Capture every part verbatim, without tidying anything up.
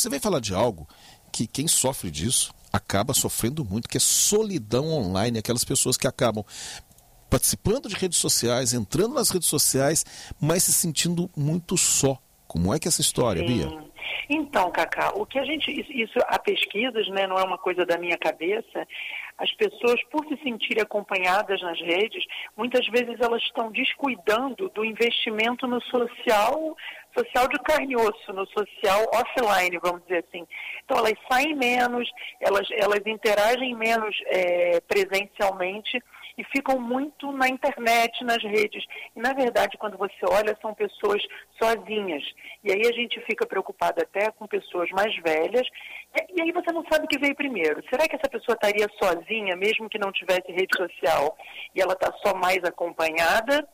você vai falar de algo que quem sofre disso acaba sofrendo muito, que é solidão online, aquelas pessoas que acabam participando de redes sociais, entrando nas redes sociais, mas se sentindo muito só. Como é que é essa história, Sim. Bia? Então, Cacá, o que a gente, isso, isso há pesquisas, né, não é uma coisa da minha cabeça, as pessoas, por se sentirem acompanhadas nas redes, muitas vezes elas estão descuidando do investimento no social, social de carne e osso, no social offline, vamos dizer assim. Então, elas saem menos, elas, elas interagem menos é, presencialmente, e ficam muito na internet, nas redes. E, na verdade, quando você olha, são pessoas sozinhas. E aí a gente fica preocupado até com pessoas mais velhas. E, e aí você não sabe o que veio primeiro. Será que essa pessoa estaria sozinha, mesmo que não tivesse rede social, e ela está só mais acompanhada?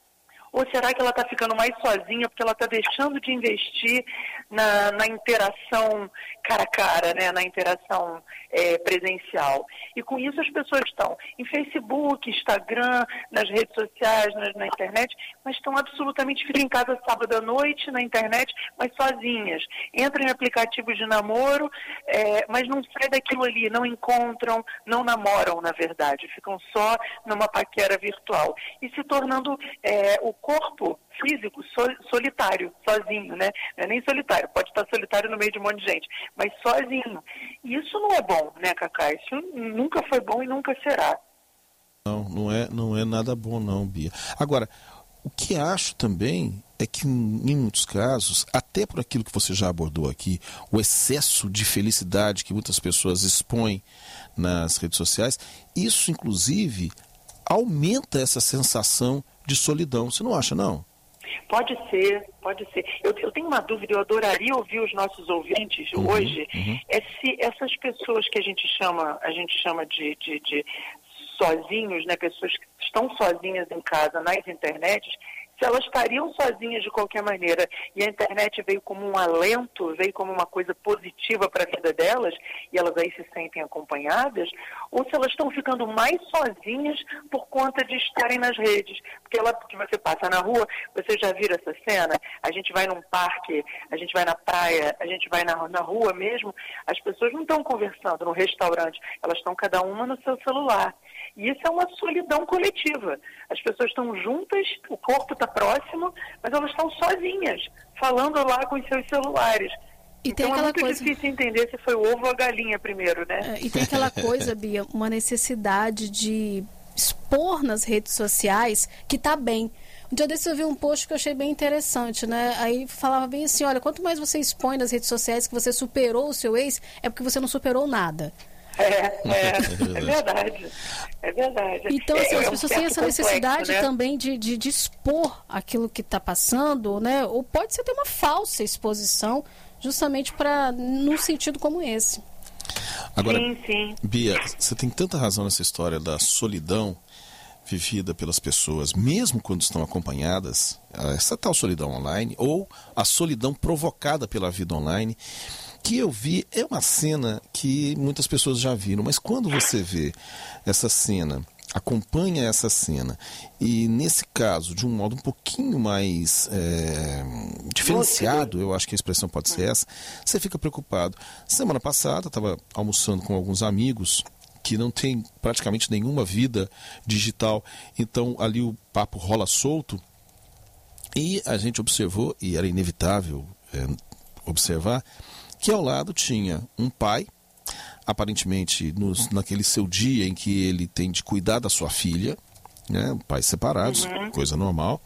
Ou será que ela está ficando mais sozinha porque ela está deixando de investir na, na interação cara a cara, né? Na interação é, presencial? E com isso as pessoas estão em Facebook, Instagram, nas redes sociais, na, na internet, mas estão absolutamente ficam em casa sábado à noite, na internet, mas sozinhas. Entram em aplicativos de namoro, é, mas não saem daquilo ali, não encontram, não namoram, na verdade. Ficam só numa paquera virtual. E se tornando é, o corpo físico solitário, sozinho, né? Não é nem solitário, pode estar solitário no meio de um monte de gente, mas sozinho. E isso não é bom, né, Cacá? Isso nunca foi bom e nunca será. Não, não é, não é nada bom não, Bia. Agora, o que acho também é que em muitos casos, até por aquilo que você já abordou aqui, o excesso de felicidade que muitas pessoas expõem nas redes sociais, isso inclusive aumenta essa sensação de solidão. Você não acha, não? Pode ser, pode ser. Eu, eu tenho uma dúvida, eu adoraria ouvir os nossos ouvintes uhum, hoje, uhum. é se essas pessoas que a gente chama, a gente chama de, de, de sozinhos, né, pessoas que estão sozinhas em casa nas internets, se elas estariam sozinhas de qualquer maneira e a internet veio como um alento, veio como uma coisa positiva para a vida delas e elas aí se sentem acompanhadas, ou se elas estão ficando mais sozinhas por conta de estarem nas redes. Porque ela, que você passa na rua, você já viu essa cena? A gente vai num parque, a gente vai na praia, a gente vai na, na rua mesmo, as pessoas não estão conversando no restaurante, elas estão cada uma no seu celular. E isso é uma solidão coletiva. As pessoas estão juntas, o corpo está próximo, mas elas estão sozinhas, falando lá com os seus celulares. E então tem é muito coisa... difícil entender se foi o ovo ou a galinha primeiro, né? É, e tem aquela coisa, Bia, uma necessidade de expor nas redes sociais que está bem. Um dia desse eu vi um post que eu achei bem interessante, né? Aí falava bem assim, olha, quanto mais você expõe nas redes sociais que você superou o seu ex, é porque você não superou nada. É, é, é verdade, é verdade. Então, assim, é, as é um pessoas têm essa complexo, necessidade, né? também de, de, de expor aquilo que está passando, né? Ou pode ser até uma falsa exposição, justamente para num sentido como esse. Agora, sim, sim. Bia, você tem tanta razão nessa história da solidão vivida pelas pessoas, mesmo quando estão acompanhadas, essa tal solidão online, ou a solidão provocada pela vida online, que eu vi é uma cena que muitas pessoas já viram, mas quando você vê essa cena, acompanha essa cena, e nesse caso, de um modo um pouquinho mais é, diferenciado, eu acho que a expressão pode ser essa, você fica preocupado. Semana passada, estava almoçando com alguns amigos que não tem praticamente nenhuma vida digital, então ali o papo rola solto, e a gente observou, e era inevitável é, observar, que ao lado tinha um pai, aparentemente nos, naquele seu dia em que ele tem de cuidar da sua filha, né, pais separados, uhum. coisa normal.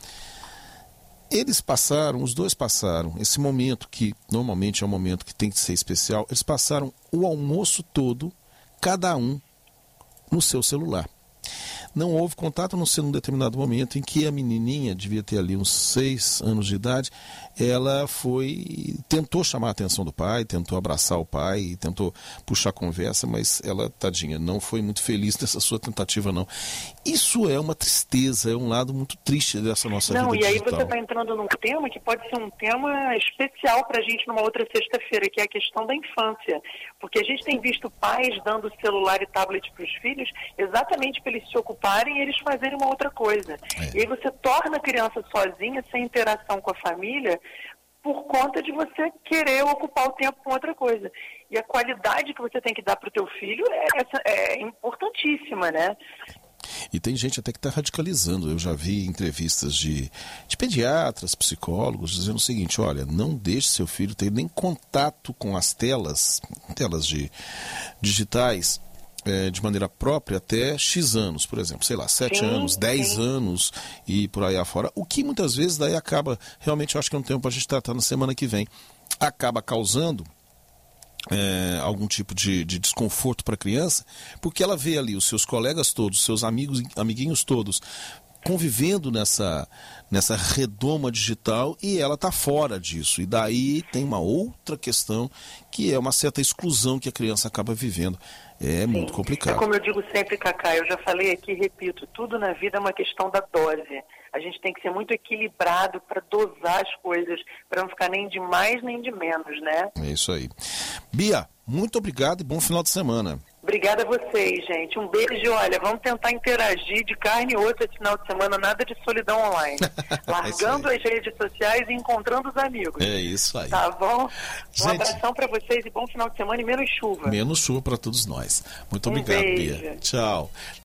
Eles passaram, os dois passaram, esse momento que normalmente é um momento que tem que ser especial, eles passaram o almoço todo, cada um no seu celular. Não houve contato, a não ser num determinado momento em que a menininha, devia ter ali uns seis anos de idade, ela foi, tentou chamar a atenção do pai, tentou abraçar o pai, tentou puxar conversa, mas ela, tadinha, não foi muito feliz nessa sua tentativa, não. Isso é uma tristeza, é um lado muito triste dessa nossa não, vida digital. Não, e aí você está entrando num tema que pode ser um tema especial para a gente numa outra sexta-feira, que é a questão da infância. Porque a gente tem visto pais dando celular e tablet para os filhos exatamente para eles se ocuparem e eles fazerem uma outra coisa. É. E aí você torna a criança sozinha, sem interação com a família, por conta de você querer ocupar o tempo com outra coisa. E a qualidade que você tem que dar para o teu filho é, essa, é importantíssima, né? E tem gente até que está radicalizando. Eu já vi entrevistas de, de pediatras, psicólogos, dizendo o seguinte: olha, não deixe seu filho ter nem contato com as telas, telas de, digitais, é, de maneira própria até X anos, por exemplo, sei lá, sete anos, dez anos e por aí afora. O que muitas vezes daí acaba, realmente eu acho que é um tema para a gente tratar na semana que vem, acaba causando É, algum tipo de, de desconforto para a criança, porque ela vê ali os seus colegas todos, seus amigos, amiguinhos todos, convivendo nessa, nessa redoma digital e ela está fora disso. E daí tem uma outra questão, que é uma certa exclusão que a criança acaba vivendo. É Sim. muito complicado. É como eu digo sempre, Cacá, eu já falei aqui, repito, tudo na vida é uma questão da dose. A gente tem que ser muito equilibrado para dosar as coisas, para não ficar nem de mais nem de menos, né? É isso aí. Bia, muito obrigado e bom final de semana. Obrigada a vocês, gente. Um beijo. Olha, vamos tentar interagir de carne e osso esse final de semana, nada de solidão online. Largando é as redes sociais e encontrando os amigos. É isso aí. Tá bom? Um gente, abração para vocês e bom final de semana e menos chuva. Menos chuva para todos nós. Muito um obrigado, beijo. Bia. Tchau.